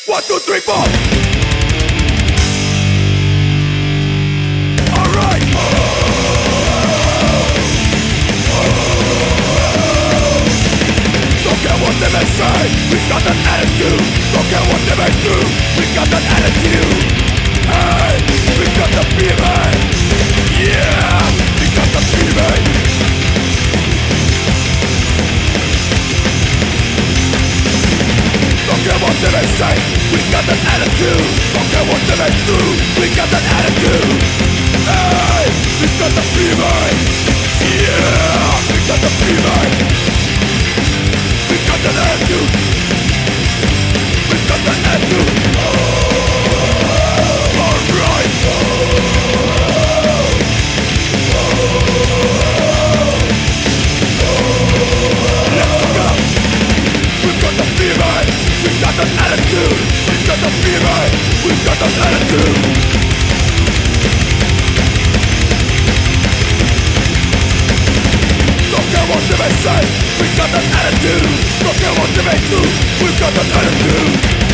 1, 2, 3, 4. Alright. Don't care what they may say, we got an attitude. Don't care what they may do, we got an attitude. Hey, we got the feeling. Yeah, we got the feeling. Don't care what they may say, we got an attitude. Don't care what they may do, we got an attitude. Hey, we got the feeling. Yeah, we got the feeling. We got an attitude. We got an attitude. Alright. Let's go. We got the feeling. We got an attitude. We got the feeling. We got an attitude. Don't care what they may say, we got an attitude. Don't care what they may do, we got an attitude.